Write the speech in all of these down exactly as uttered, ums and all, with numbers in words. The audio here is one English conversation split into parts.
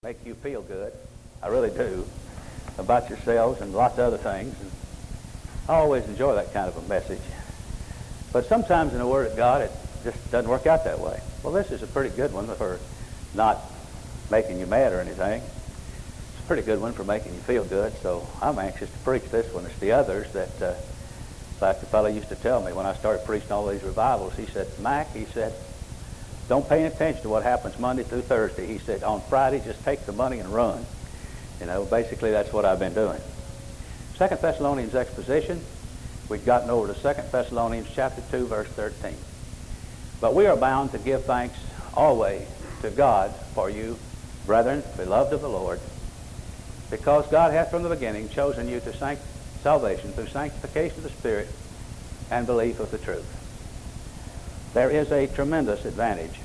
make you feel good. I really do, about yourselves and lots of other things. And I always enjoy that kind of a message. But sometimes in the Word of God, it just doesn't work out that way. Well, this is a pretty good one for not making you mad or anything. It's a pretty good one for making you feel good, so I'm anxious to preach this one. It's the others that, uh, like the fellow used to tell me when I started preaching all these revivals, he said, Mac, he said, don't pay attention to what happens Monday through Thursday. He said, on Friday, just take the money and run. You know, basically that's what I've been doing. Second Thessalonians exposition, we've gotten over to Second Thessalonians chapter two, verse thirteen. But we are bound to give thanks always to God for you, brethren, beloved of the Lord, because God hath from the beginning chosen you to sanct- salvation through sanctification of the Spirit and belief of the truth. There is a tremendous advantage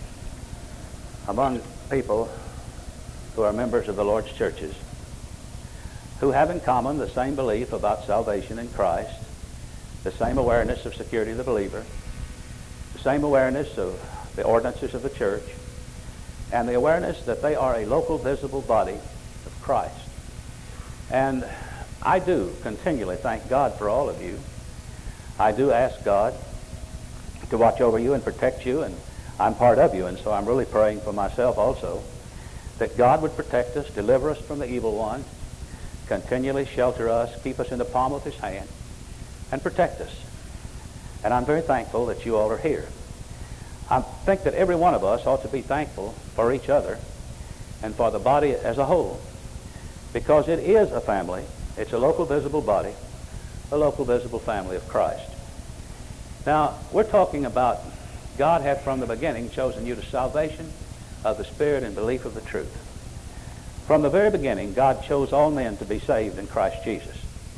among people who are members of the Lord's churches, who have in common the same belief about salvation in Christ, the same awareness of security of the believer, the same awareness of the ordinances of the church, and the awareness that they are a local visible body of Christ. And I do continually thank God for all of you. I do ask God to watch over you and protect you, and I'm part of you, and so I'm really praying for myself also, that God would protect us, deliver us from the evil one, continually shelter us, keep us in the palm of his hand, and protect us. And I'm very thankful that you all are here. I think that every one of us ought to be thankful for each other and for the body as a whole, because it is a family. It's a local visible body, a local visible family of Christ. Now, we're talking about God hath from the beginning chosen you to salvation of the Spirit and belief of the truth. From the very beginning, God chose all men to be saved in Christ Jesus.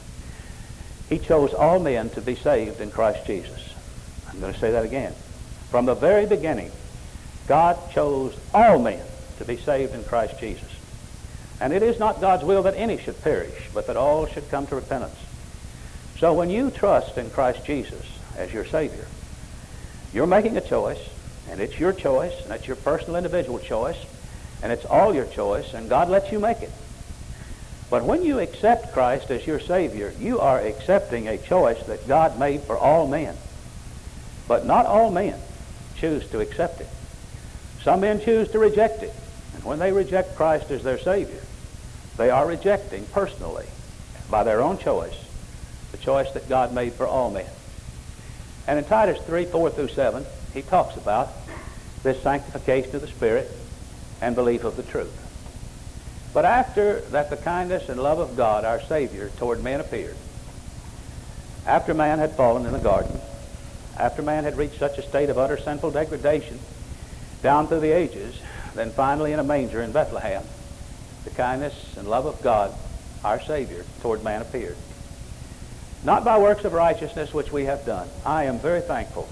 He chose all men to be saved in Christ Jesus. I'm going to say that again. From the very beginning, God chose all men to be saved in Christ Jesus. And it is not God's will that any should perish, but that all should come to repentance. So when you trust in Christ Jesus as your Savior, you're making a choice, and it's your choice, and it's your personal individual choice, and it's all your choice, and God lets you make it. But when you accept Christ as your Savior, you are accepting a choice that God made for all men. But not all men choose to accept it. Some men choose to reject it. And when they reject Christ as their Savior, they are rejecting personally, by their own choice, the choice that God made for all men. And in Titus three, four through seven, he talks about this sanctification of the Spirit and belief of the truth. But after that the kindness and love of God, our Savior, toward men appeared, after man had fallen in the garden, after man had reached such a state of utter sinful degradation down through the ages, then finally in a manger in Bethlehem, the kindness and love of God, our Savior, toward man appeared. Not by works of righteousness which we have done. I am very thankful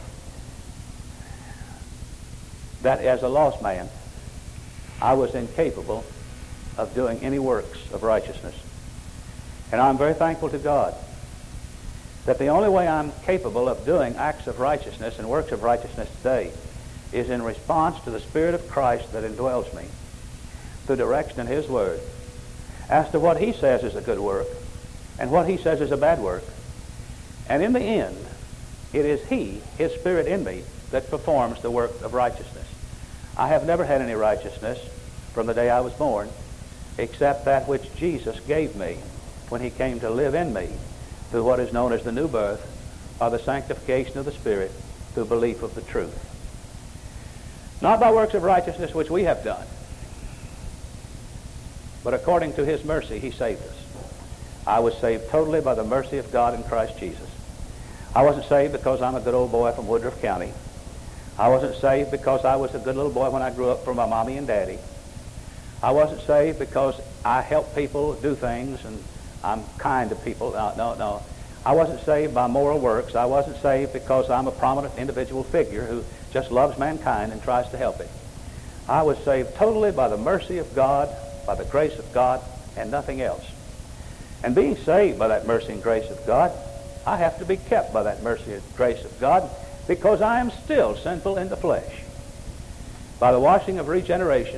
that as a lost man, I was incapable of doing any works of righteousness. And I'm very thankful to God that the only way I'm capable of doing acts of righteousness and works of righteousness today is in response to the Spirit of Christ that indwells me through direction in his Word as to what he says is a good work and what he says is a bad work. And in the end, it is he, his Spirit in me, that performs the work of righteousness. I have never had any righteousness from the day I was born except that which Jesus gave me when he came to live in me through what is known as the new birth, or the sanctification of the Spirit through belief of the truth. Not by works of righteousness which we have done, but according to his mercy he saved us. I was saved totally by the mercy of God in Christ Jesus. I wasn't saved because I'm a good old boy from Woodruff County. I wasn't saved because I was a good little boy when I grew up for my mommy and daddy. I wasn't saved because I help people do things and I'm kind to people. No, no, no. I wasn't saved by moral works. I wasn't saved because I'm a prominent individual figure who just loves mankind and tries to help it. I was saved totally by the mercy of God, by the grace of God, and nothing else. And being saved by that mercy and grace of God, I have to be kept by that mercy and grace of God because I am still sinful in the flesh. By the washing of regeneration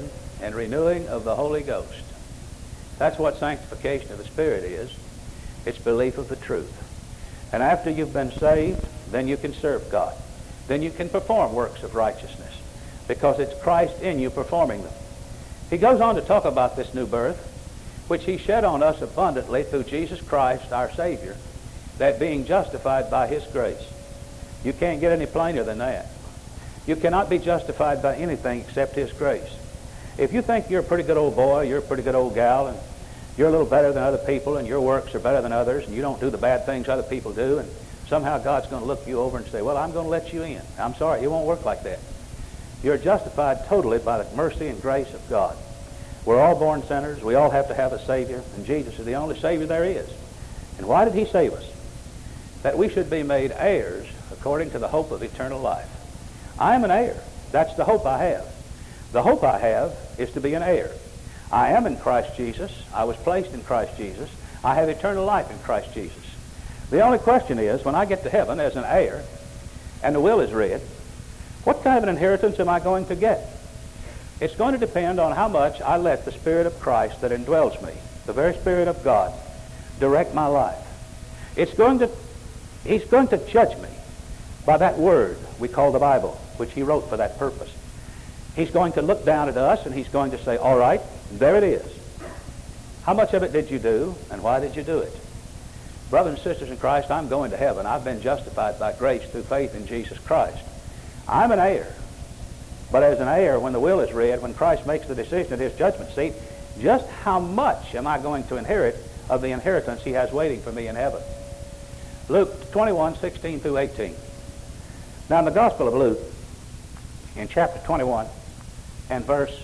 and renewing of the Holy Ghost. That's what sanctification of the Spirit is. It's belief of the truth. And after you've been saved, then you can serve God. Then you can perform works of righteousness, because it's Christ in you performing them. He goes on to talk about this new birth, which he shed on us abundantly through Jesus Christ, our Savior, that being justified by his grace. You can't get any plainer than that. You cannot be justified by anything except his grace. If you think you're a pretty good old boy, you're a pretty good old gal, and you're a little better than other people, and your works are better than others, and you don't do the bad things other people do, and somehow God's going to look you over and say, well, I'm going to let you in. I'm sorry, it won't work like that. You're justified totally by the mercy and grace of God. We're all born sinners. We all have to have a Savior, and Jesus is the only Savior there is. And why did he save us? That we should be made heirs according to the hope of eternal life. I am an heir. That's the hope I have. The hope I have is to be an heir. I am in Christ Jesus. I was placed in Christ Jesus. I have eternal life in Christ Jesus. The only question is, when I get to heaven as an heir and the will is read, what kind of an inheritance am I going to get? It's going to depend on how much I let the Spirit of Christ that indwells me, the very Spirit of God, direct my life. It's going to, he's going to judge me by that word we call the Bible, which he wrote for that purpose. He's going to look down at us and he's going to say, all right, there it is. How much of it did you do, and why did you do it? Brothers and sisters in Christ, I'm going to heaven. I've been justified by grace through faith in Jesus Christ. I'm an heir. But as an heir, when the will is read, when Christ makes the decision at his judgment seat, just how much am I going to inherit of the inheritance he has waiting for me in heaven? Luke twenty-one, sixteen through eighteen. Now in the Gospel of Luke, in chapter twenty-one and verse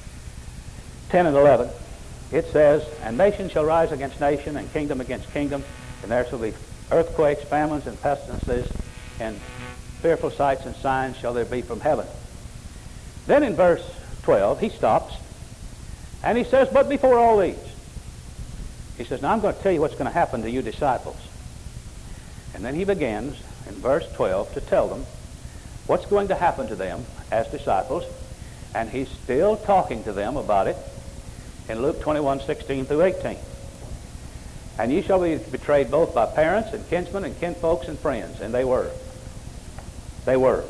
ten and eleven, it says, and nation shall rise against nation, and kingdom against kingdom, and there shall be earthquakes, famines, and pestilences, and fearful sights and signs shall there be from heaven. Then in verse twelve, he stops, and he says, but before all these, he says, now I'm going to tell you what's going to happen to you disciples. And then he begins in verse twelve to tell them what's going to happen to them as disciples, and he's still talking to them about it in Luke twenty-one, sixteen through eighteen. And ye shall be betrayed both by parents and kinsmen and kinfolks and friends. And they were. They were.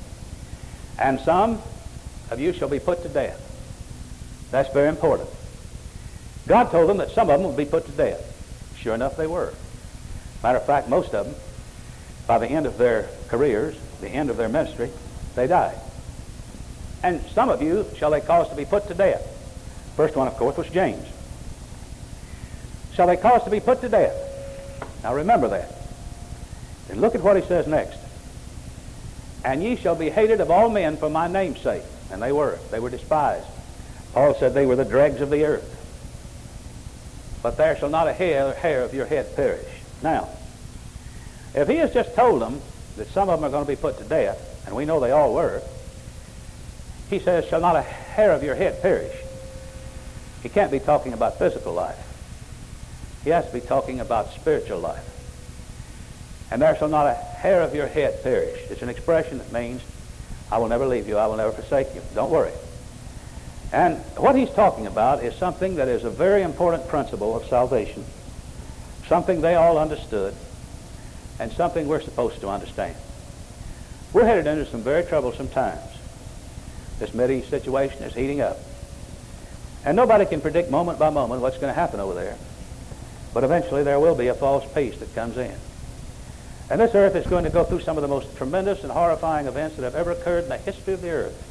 And some of you shall be put to death. That's very important. God told them that some of them would be put to death. Sure enough, they were. Matter of fact, most of them, by the end of their careers, the end of their ministry, they died. And some of you shall they cause to be put to death. First one, of course, was James. Shall they cause to be put to death? Now remember that. And look at what he says next. And ye shall be hated of all men for my name's sake. And they were. They were despised. Paul said they were the dregs of the earth. But there shall not a hair, hair of your head perish. Now, if he has just told them that some of them are going to be put to death, and we know they all were, he says, shall not a hair of your head perish. He can't be talking about physical life. He has to be talking about spiritual life. And there shall not a hair of your head perish. It's an expression that means, I will never leave you, I will never forsake you. Don't worry. And what he's talking about is something that is a very important principle of salvation, something they all understood, and something we're supposed to understand. We're headed into some very troublesome times. This Mideast situation is heating up. And nobody can predict moment by moment what's going to happen over there. But eventually there will be a false peace that comes in. And this earth is going to go through some of the most tremendous and horrifying events that have ever occurred in the history of the earth.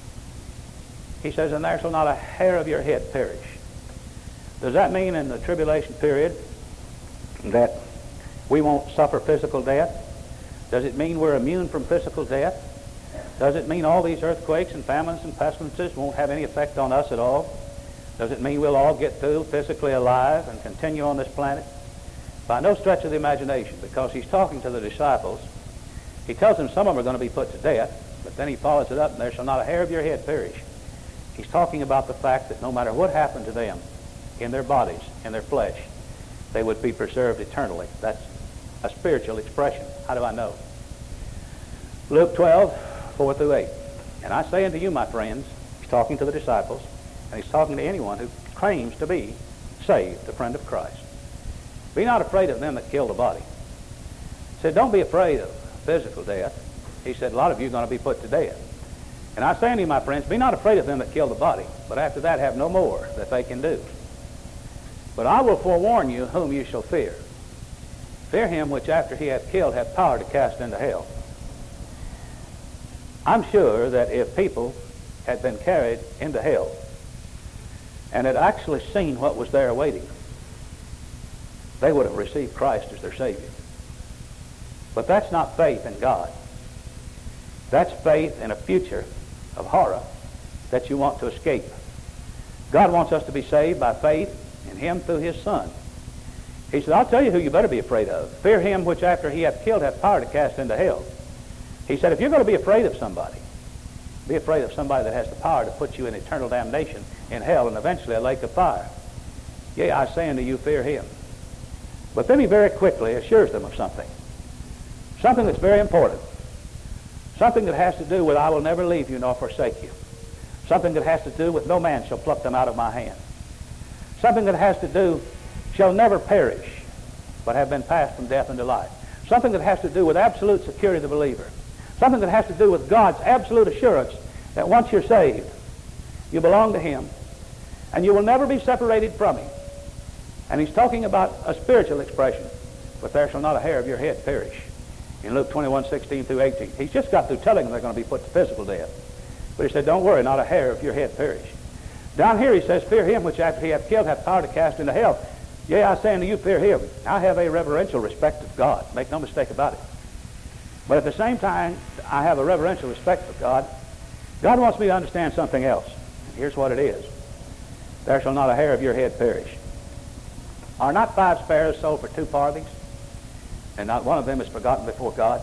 He says, and there shall not a hair of your head perish. Does that mean in the tribulation period that we won't suffer physical death? Does it mean we're immune from physical death? Does it mean all these earthquakes and famines and pestilences won't have any effect on us at all? Does it mean we'll all get through physically alive and continue on this planet? By no stretch of the imagination, because he's talking to the disciples. He tells them some of them are going to be put to death, but then he follows it up, and there shall not a hair of your head perish. He's talking about the fact that no matter what happened to them in their bodies, in their flesh, they would be preserved eternally. That's a spiritual expression. How do I know? Luke twelve, four through eight. And I say unto you, my friends, he's talking to the disciples, And he's talking to anyone who claims to be saved, a friend of Christ. Be not afraid of them that kill the body. He said, don't be afraid of physical death. He said, a lot of you are going to be put to death. And I say unto you, my friends, be not afraid of them that kill the body, but after that have no more that they can do. But I will forewarn you whom you shall fear. Fear him which after he hath killed hath power to cast into hell. I'm sure that if people had been carried into hell and had actually seen what was there awaiting them, they would have received Christ as their Savior. But that's not faith in God. That's faith in a future of horror that you want to escape. God wants us to be saved by faith in him through his Son. He said, I'll tell you who you better be afraid of. Fear him which after he hath killed hath power to cast into hell. He said, if you're going to be afraid of somebody, be afraid of somebody that has the power to put you in eternal damnation in hell and eventually a lake of fire. Yea, I say unto you, fear him. But then he very quickly assures them of something. Something that's very important. Something that has to do with I will never leave you nor forsake you. Something that has to do with no man shall pluck them out of my hand. Something that has to do shall never perish, but have been passed from death into life. Something that has to do with absolute security of the believer. Something that has to do with God's absolute assurance that once you're saved, you belong to him, and you will never be separated from him. And he's talking about a spiritual expression, but there shall not a hair of your head perish. In Luke twenty-one, sixteen through eighteen. He's just got through telling them they're going to be put to physical death. But he said, don't worry, not a hair of your head perish. Down here he says, fear him which after he hath killed hath power to cast into hell. Yea, I say unto you, fear him. I have a reverential respect of God. Make no mistake about it. But at the same time, I have a reverential respect of God. God wants me to understand something else. Here's what it is. There shall not a hair of your head perish. Are not five sparrows sold for two farthings? And not one of them is forgotten before God.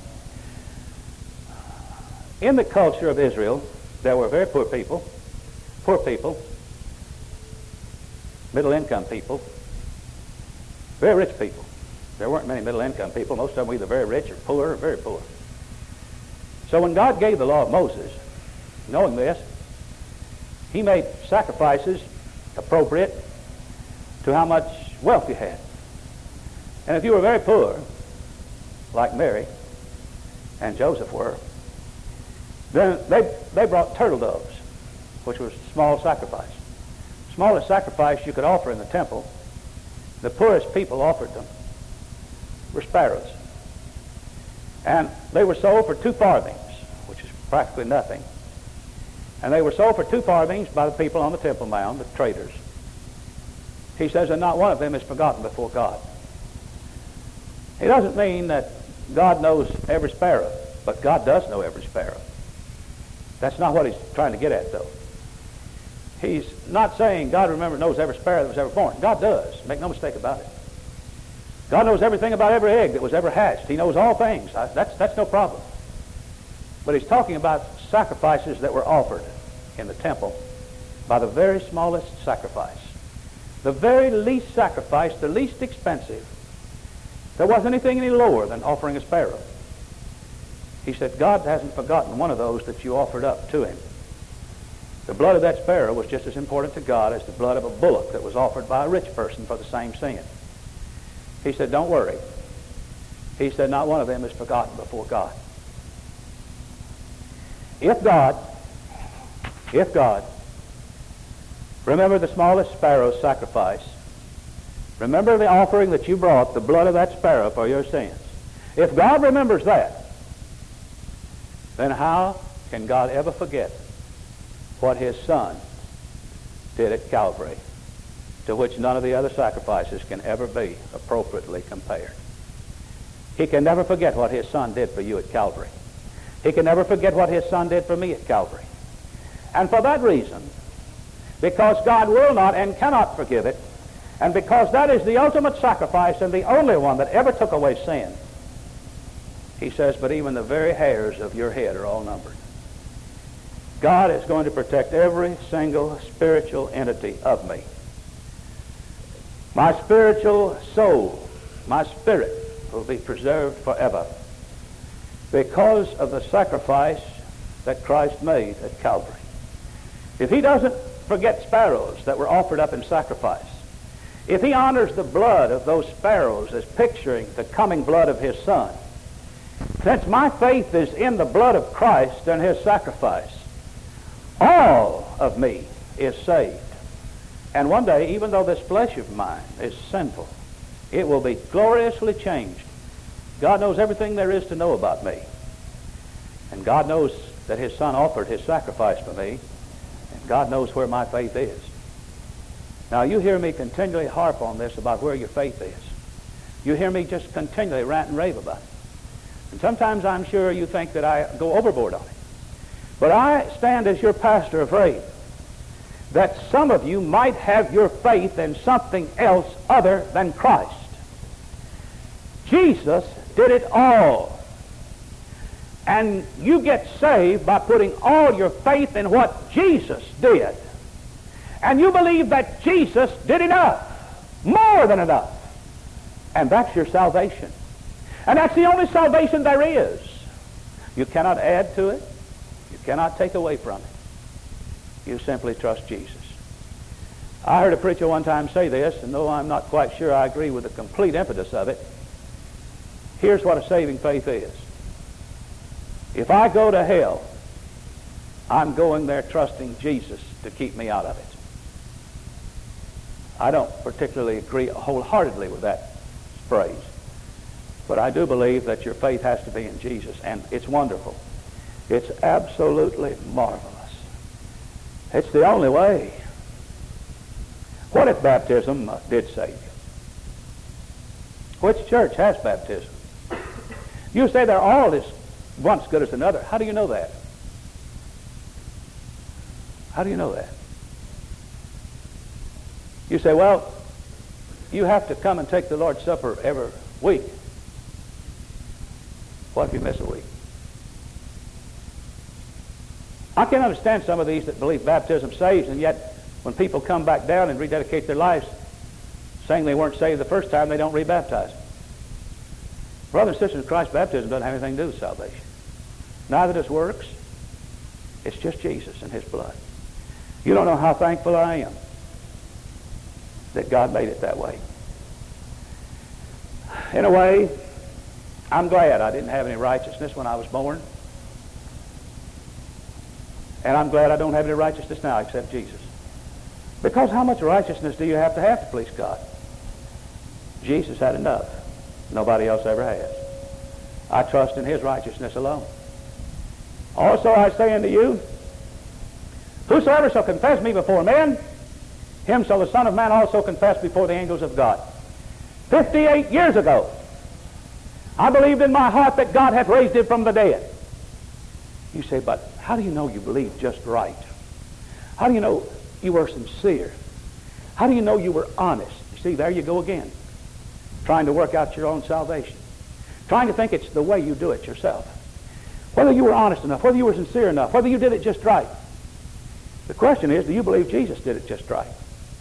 In the culture of Israel, there were very poor people, poor people, middle-income people, very rich people. There weren't many middle-income people. Most of them were either very rich or poor or very poor. So when God gave the law of Moses, knowing this, he made sacrifices appropriate to how much wealth you had. And if you were very poor, like Mary and Joseph were, then they, they brought turtle doves, which was a small sacrifice. Smallest sacrifice you could offer in the temple. The poorest people offered them were sparrows. And they were sold for two farthings, which is practically nothing. And they were sold for two farthings by the people on the Temple Mount, the traders. He says, and not one of them is forgotten before God. It doesn't mean that God knows every sparrow, but God does know every sparrow. That's not what he's trying to get at, though. He's not saying God remember knows every sparrow that was ever born. God does. Make no mistake about it. God knows everything about every egg that was ever hatched. He knows all things. That's, that's no problem. But he's talking about sacrifices that were offered in the temple by the very smallest sacrifice. The very least sacrifice, the least expensive. There wasn't anything any lower than offering a sparrow. He said, God hasn't forgotten one of those that you offered up to him. The blood of that sparrow was just as important to God as the blood of a bullock that was offered by a rich person for the same sin. He said, don't worry. He said, not one of them is forgotten before God. If God, if God, remember the smallest sparrow's sacrifice, remember the offering that you brought, the blood of that sparrow for your sins. If God remembers that, then how can God ever forget what his Son did at Calvary, to which none of the other sacrifices can ever be appropriately compared? He can never forget what his Son did for you at Calvary. He can never forget what his Son did for me at Calvary. And for that reason, because God will not and cannot forgive it, and because that is the ultimate sacrifice and the only one that ever took away sin, he says, but even the very hairs of your head are all numbered. God is going to protect every single spiritual entity of me. My spiritual soul, my spirit, will be preserved forever because of the sacrifice that Christ made at Calvary. If he doesn't forget sparrows that were offered up in sacrifice, if he honors the blood of those sparrows as picturing the coming blood of his Son, since my faith is in the blood of Christ and his sacrifice, all of me is saved. And one day, even though this flesh of mine is sinful, it will be gloriously changed. God knows everything there is to know about me. And God knows that his Son offered his sacrifice for me. And God knows where my faith is. Now, you hear me continually harp on this about where your faith is. You hear me just continually rant and rave about it. And sometimes I'm sure you think that I go overboard on it. But I stand as your pastor afraid that some of you might have your faith in something else other than Christ. Jesus did it all. And you get saved by putting all your faith in what Jesus did. And you believe that Jesus did enough, more than enough. And that's your salvation. And that's the only salvation there is. You cannot add to it. You cannot take away from it. You simply trust Jesus. I heard a preacher one time say this, and though I'm not quite sure I agree with the complete impetus of it, here's what a saving faith is. If I go to hell, I'm going there trusting Jesus to keep me out of it. I don't particularly agree wholeheartedly with that phrase, but I do believe that your faith has to be in Jesus, and it's wonderful. It's absolutely marvelous. It's the only way. What if baptism uh, did save you? Which church has baptism? You say they're all as once good as another. How do you know that? How do you know that? You say, well, you have to come and take the Lord's Supper every week. What if you miss a week? I can understand some of these that believe baptism saves, and yet when people come back down and rededicate their lives saying they weren't saved the first time, they don't rebaptize. Brothers and sisters in Christ, baptism doesn't have anything to do with salvation. Neither does works. It's just Jesus and his blood. You don't know how thankful I am that God made it that way. In a way, I'm glad I didn't have any righteousness when I was born. And I'm glad I don't have any righteousness now except Jesus. Because how much righteousness do you have to have to please God? Jesus had enough. Nobody else ever has. I trust in his righteousness alone. Also I say unto you, whosoever shall confess me before men, him shall the Son of Man also confess before the angels of God. Fifty-eight years ago, I believed in my heart that God had raised him from the dead. You say, but how do you know you believed just right? How do you know you were sincere? How do you know you were honest? You see, there you go again, trying to work out your own salvation, trying to think it's the way you do it yourself. Whether you were honest enough, whether you were sincere enough, whether you did it just right. The question is, do you believe Jesus did it just right?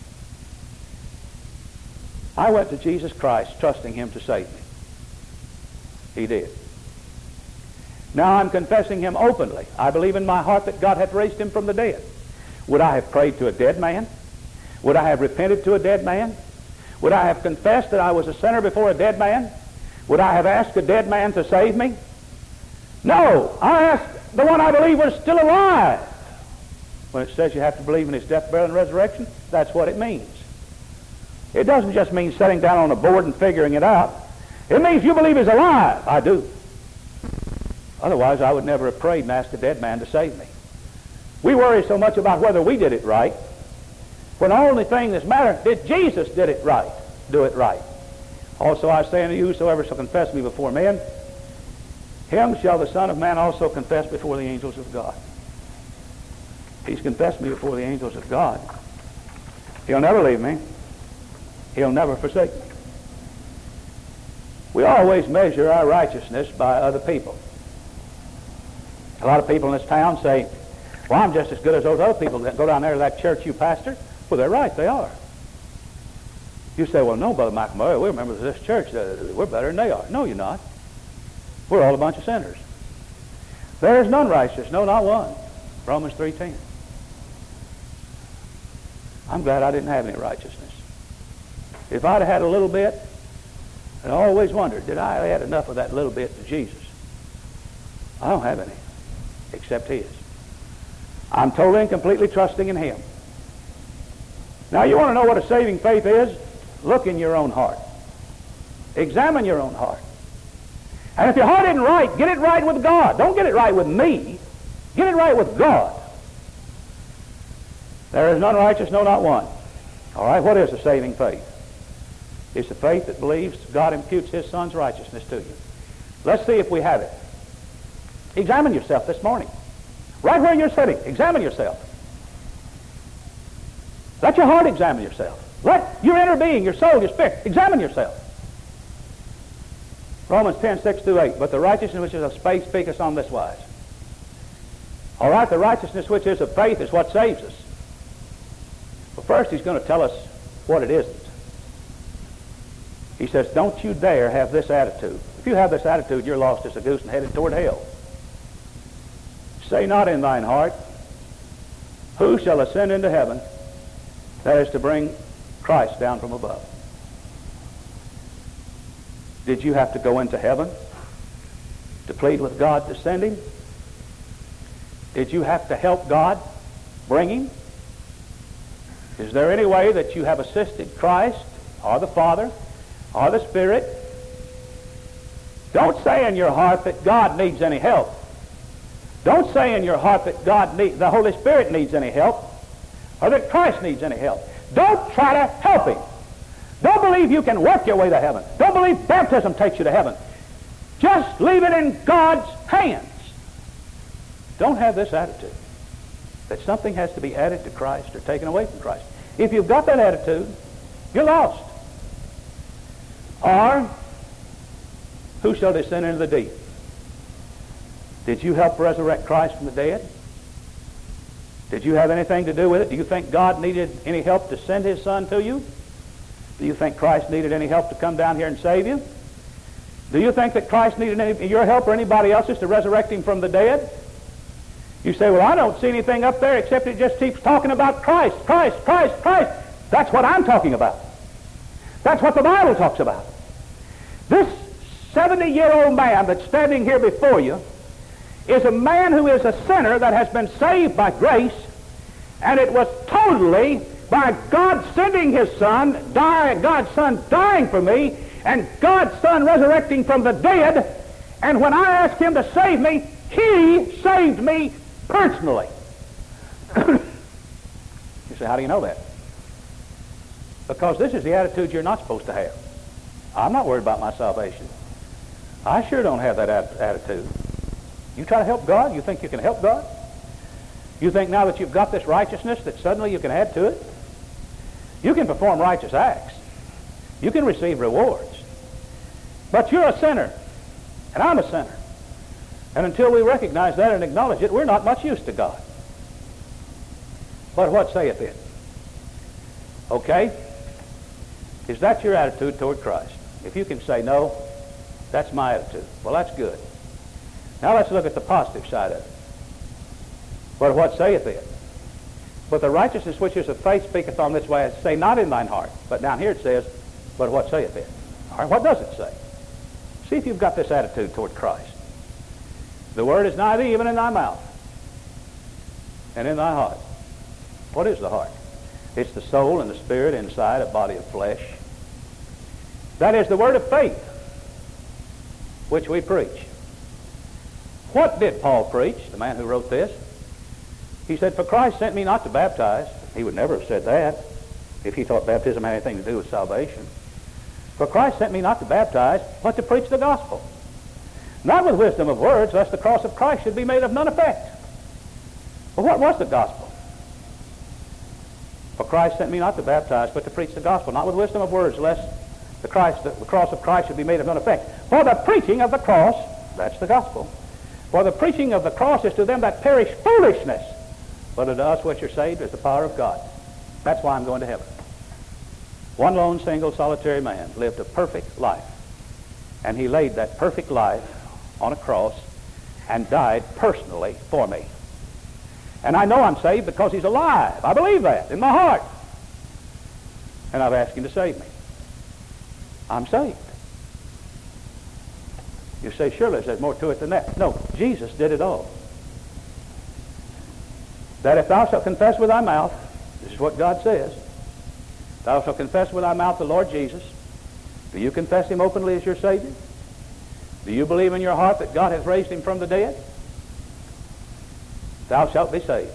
I went to Jesus Christ trusting him to save me. He did. Now I'm confessing him openly. I believe in my heart that God hath raised him from the dead. Would I have prayed to a dead man? Would I have repented to a dead man? Would I have confessed that I was a sinner before a dead man? Would I have asked a dead man to save me? No. I asked the one I believe was still alive. When it says you have to believe in his death, burial, and resurrection, that's what it means. It doesn't just mean sitting down on a board and figuring it out. It means you believe he's alive. I do. Otherwise, I would never have prayed and asked a dead man to save me. We worry so much about whether we did it right, when the only thing that's matter is Jesus did it right, do it right. Also I say unto you, whosoever shall confess me before men, him shall the Son of Man also confess before the angels of God. He's confessed me before the angels of God. He'll never leave me. He'll never forsake me. We always measure our righteousness by other people. A lot of people in this town say, well, I'm just as good as those other people that go down there to that church you pastor. Well, they're right, they are. You say, well, no, Brother McElmurray, we're members of this church. We're better than they are. No, you're not. We're all a bunch of sinners. There is none righteous, no, not one. Romans three ten. I'm glad I didn't have any righteousness. If I'd have had a little bit, I always wondered, did I add enough of that little bit to Jesus? I don't have any, except His. I'm totally and completely trusting in Him. Now, you want to know what a saving faith is? Look in your own heart. Examine your own heart. And if your heart isn't right, get it right with God. Don't get it right with me. Get it right with God. There is none righteous, no, not one. All right, what is a saving faith? It's the faith that believes God imputes His Son's righteousness to you. Let's see if we have it. Examine yourself this morning. Right where you're sitting, examine yourself. Let your heart examine yourself. Let your inner being, your soul, your spirit, examine yourself. Romans ten, six through eight. But the righteousness which is of faith speaketh on this wise. All right, the righteousness which is of faith is what saves us. Well, first he's going to tell us what it isn't. He says, don't you dare have this attitude. If you have this attitude, you're lost as a goose and headed toward hell. Say not in thine heart, who shall ascend into heaven? That is to bring Christ down from above. Did you have to go into heaven to plead with God to send Him? Did you have to help God bring Him? Is there any way that you have assisted Christ or the Father or the Spirit? Don't say in your heart that God needs any help. Don't say in your heart that God need, the Holy Spirit needs any help or that Christ needs any help. Don't try to help Him. Don't believe you can work your way to heaven. Don't believe baptism takes you to heaven. Just leave it in God's hands. Don't have this attitude that something has to be added to Christ or taken away from Christ. If you've got that attitude, you're lost. Or, who shall descend into the deep? Did you help resurrect Christ from the dead? Did you have anything to do with it? Do you think God needed any help to send His Son to you? Do you think Christ needed any help to come down here and save you? Do you think that Christ needed any, your help or anybody else's to resurrect Him from the dead? You say, well, I don't see anything up there except it just keeps talking about Christ, Christ, Christ, Christ. That's what I'm talking about. That's what the Bible talks about. This seventy-year-old man that's standing here before you is a man who is a sinner that has been saved by grace, and it was totally by God sending His Son, die, God's Son dying for me, and God's Son resurrecting from the dead, and when I asked Him to save me, He saved me personally. You say, how do you know that? Because this is the attitude you're not supposed to have. I'm not worried about my salvation. I sure don't have that at- attitude. You try to help God? You think you can help God? You think now that you've got this righteousness that suddenly you can add to it? You can perform righteous acts. You can receive rewards. But you're a sinner, and I'm a sinner. And until we recognize that and acknowledge it, we're not much use to God. But what saith it? Okay? Is that your attitude toward Christ? If you can say, no, that's my attitude. Well, that's good. Now let's look at the positive side of it. But what saith it? But the righteousness which is of faith speaketh on this way, say not in thine heart. But down here it says, but what saith it? All right, what does it say? See if you've got this attitude toward Christ. The word is nigh thee, even in thy mouth, and in thy heart. What is the heart? It's the soul and the spirit inside a body of flesh. That is the word of faith, which we preach. What did Paul preach, the man who wrote this? He said, for Christ sent me not to baptize. He would never have said that if he thought baptism had anything to do with salvation. For Christ sent me not to baptize, but to preach the gospel. Not with wisdom of words, lest the cross of Christ should be made of none effect. Well, what was the gospel? For Christ sent me not to baptize, but to preach the gospel. Not with wisdom of words, lest the, Christ, the cross of Christ should be made of none effect. For the preaching of the cross, that's the gospel. For the preaching of the cross is to them that perish foolishness, but unto us which are saved is the power of God. That's why I'm going to heaven. One lone, single, solitary man lived a perfect life. And he laid that perfect life on a cross and died personally for me. And I know I'm saved because he's alive. I believe that in my heart. and I've asked him to save me. I'm saved. You say, surely there's more to it than that. No, Jesus did it all. That if thou shalt confess with thy mouth, this is what God says, thou shalt confess with thy mouth the Lord Jesus. Do you confess him openly as your Savior? Do you believe in your heart that God hath raised him from the dead? Thou shalt be saved.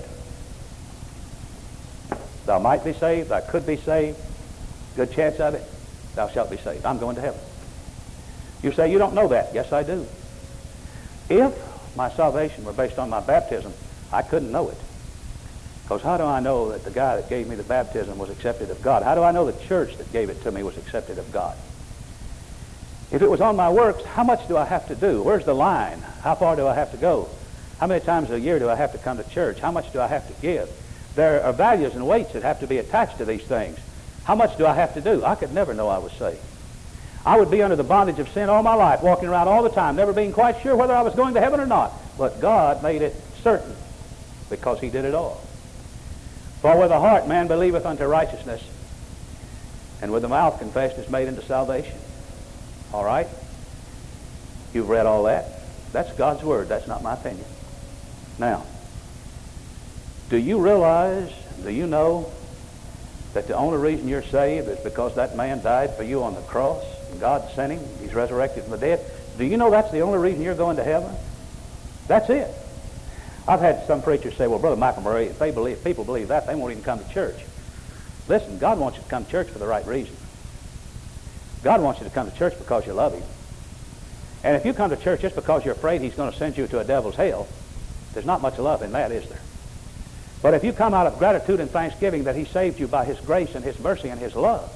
Thou might be saved. Thou could be saved. Good chance of it. Thou shalt be saved. I'm going to heaven. You say, you don't know that. Yes, I do. If my salvation were based on my baptism, I couldn't know it. Because how do I know that the guy that gave me the baptism was accepted of God? How do I know the church that gave it to me was accepted of God? If it was on my works, how much do I have to do? Where's the line? How far do I have to go? How many times a year do I have to come to church? How much do I have to give? There are values and weights that have to be attached to these things. How much do I have to do? I could never know I was saved. I would be under the bondage of sin all my life, walking around all the time, never being quite sure whether I was going to heaven or not. But God made it certain because he did it all. For with the heart man believeth unto righteousness, and with the mouth confession is made unto salvation. All right? You've read all that. That's God's word. That's not my opinion. Now, do you realize, do you know that the only reason you're saved is because that man died for you on the cross and God sent him, he's resurrected from the dead? Do you know that's the only reason you're going to heaven? That's it. I've had some preachers say, well, Brother Michael Murray, if they believe, if people believe that, they won't even come to church. Listen, God wants you to come to church for the right reason. God wants you to come to church because you love him. And if you come to church just because you're afraid he's going to send you to a devil's hell, there's not much love in that, is there? But if you come out of gratitude and thanksgiving that he saved you by his grace and his mercy and his love,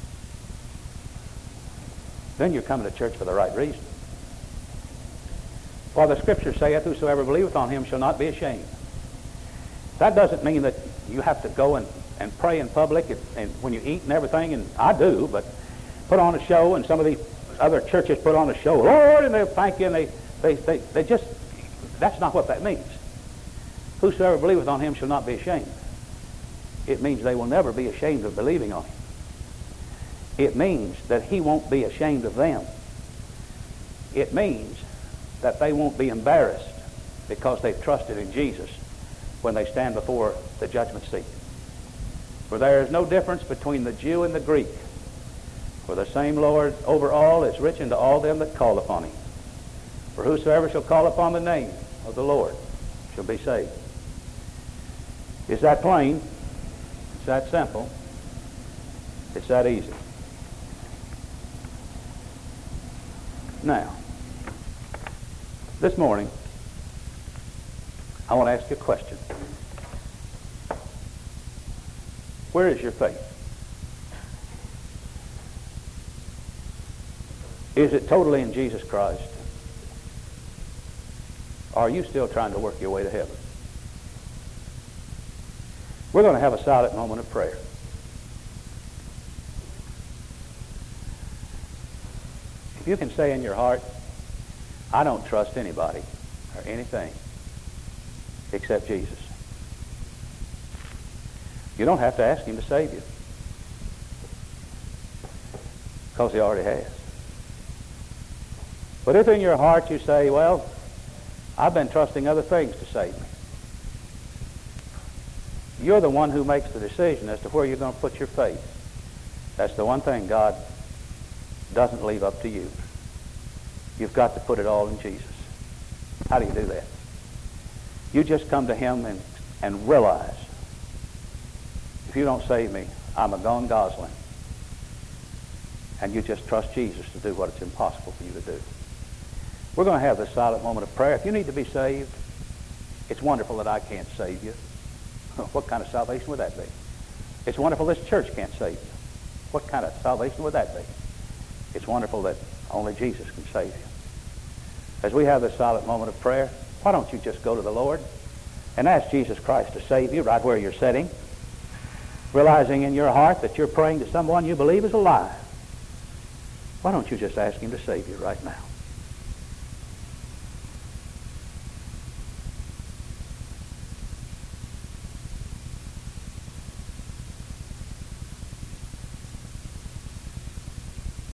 then you're coming to church for the right reason. For the Scripture saith, whosoever believeth on him shall not be ashamed. That doesn't mean that you have to go and, and pray in public and, and when you eat and everything, and I do, but put on a show, and some of these other churches put on a show, Lord, and they thank you, and they, they, they, they just, that's not what that means. Whosoever believeth on him shall not be ashamed. It means they will never be ashamed of believing on him. It means that he won't be ashamed of them. It means that they won't be embarrassed because they've trusted in Jesus when they stand before the judgment seat. For there is no difference between the Jew and the Greek. For the same Lord over all is rich unto all them that call upon him. For whosoever shall call upon the name of the Lord shall be saved. Is that plain? It's that simple. It's that easy. Now, this morning, I want to ask you a question. Where is your faith? Is it totally in Jesus Christ? Or are you still trying to work your way to heaven? We're going to have a silent moment of prayer. If you can say in your heart, I don't trust anybody or anything except Jesus. You don't have to ask him to save you, because he already has. But if in your heart you say, well, I've been trusting other things to save me, you're the one who makes the decision as to where you're going to put your faith. That's the one thing God doesn't leave up to you. You've got to put it all in Jesus. How do you do that? You just come to him and, and realize, if you don't save me, I'm a gone gosling. And you just trust Jesus to do what it's impossible for you to do. We're going to have this silent moment of prayer. If you need to be saved, it's wonderful that I can't save you. What kind of salvation would that be? It's wonderful this church can't save you. What kind of salvation would that be? It's wonderful that only Jesus can save you. As we have this silent moment of prayer, why don't you just go to the Lord and ask Jesus Christ to save you right where you're sitting, realizing in your heart that you're praying to someone you believe is alive. Why don't you just ask him to save you right now?